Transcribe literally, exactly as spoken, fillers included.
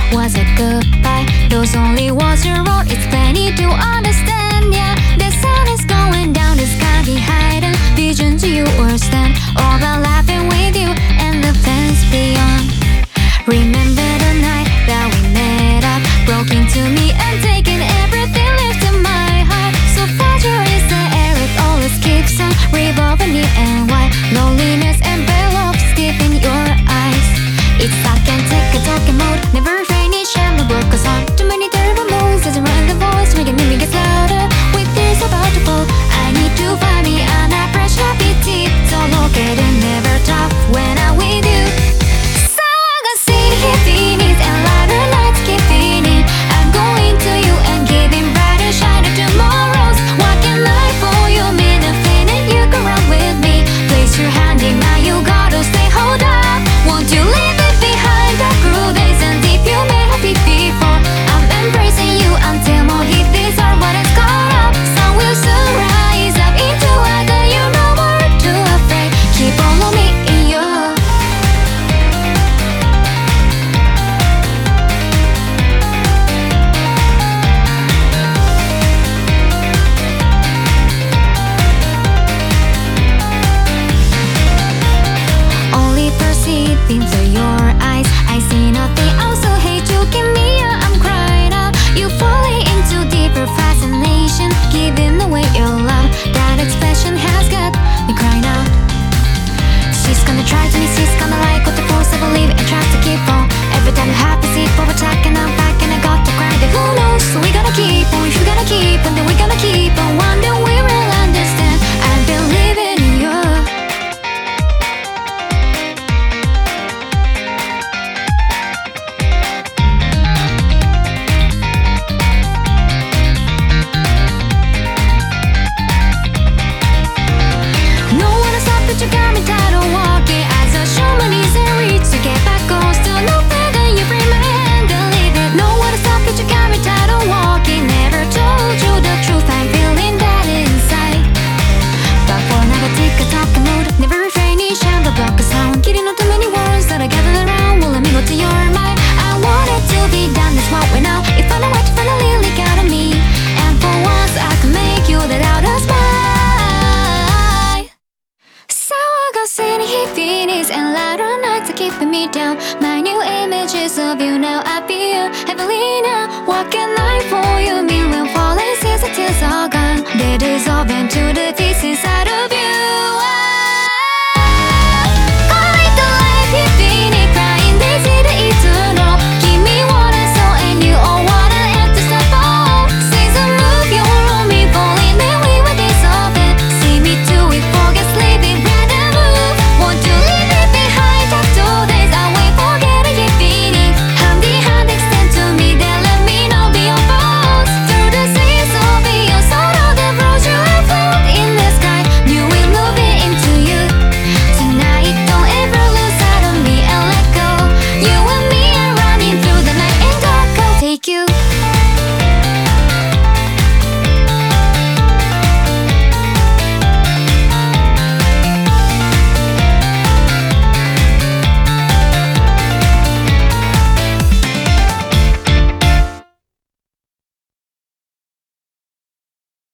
was a goodbye. Those only words you wrote, it's plenty to understand. Yeah, the sun is going down, the sky behind and visions you were stand. All about laughing with you and the fence beyond. Remember the night that we met up, broke into me and taking everything left in my heart. So fragile is the air, it always keeps on revolving near and wide. Loneliness and envelopes deep in your eyes. It's I can't take a talking mode, never finish and the work goes on. Too many terrible moves as a random voice making me get louder. With tears about to fall, I need to find me an pressure pity. So look at it, never tough when I'm with you. So I'm gonna see it finish and lighter nights keep fading. I'm going to you and giving brighter shiner tomorrows. Walking life for you, mean a feeling you can run with me. Place your hand in mine, you gotta stay, hold up. Won't you leave it behind the cruel days and deep you may have it before. I'm embracing you until more hit this are what it's caught up. Sun will soon rise up into other, you know we're too afraid. Keep on me in you. Only perceiving through your eyes, I see nothing else, so hate you give me a, I'm crying out. You falling into deeper fascination, giving away your love. That expression has got me crying out. She's gonna try to me, she's gonna like what the force I believe and try to keep on. Every time you have to see for attack and I'm back and I got to cry. Then who knows, so we gotta keep on, if we gotta keep on, then we gotta keep on. One day we will understand, I've been living in you. No one to stop, but you got me tired of walking. As I show my knees and reach to get back on. Still no further, you free my hand and leave it. No one to stop, but you got me tired of walking. Never told you the truth, I'm feeling that inside. But for another tick, I talk a mood, never refrain, each hand the block a sound. Getting on too many words that I gathered around, will let me go to your mind. I want it to be done, that's what we know. If I know what you finally leak out of me, and for once I can make you the loudest mine. So I got city feelings and louder nights are keeping me down. My new images of you now I feel heavily now. Walking life for you, mean when falling seas the tears are gone. They dissolve into the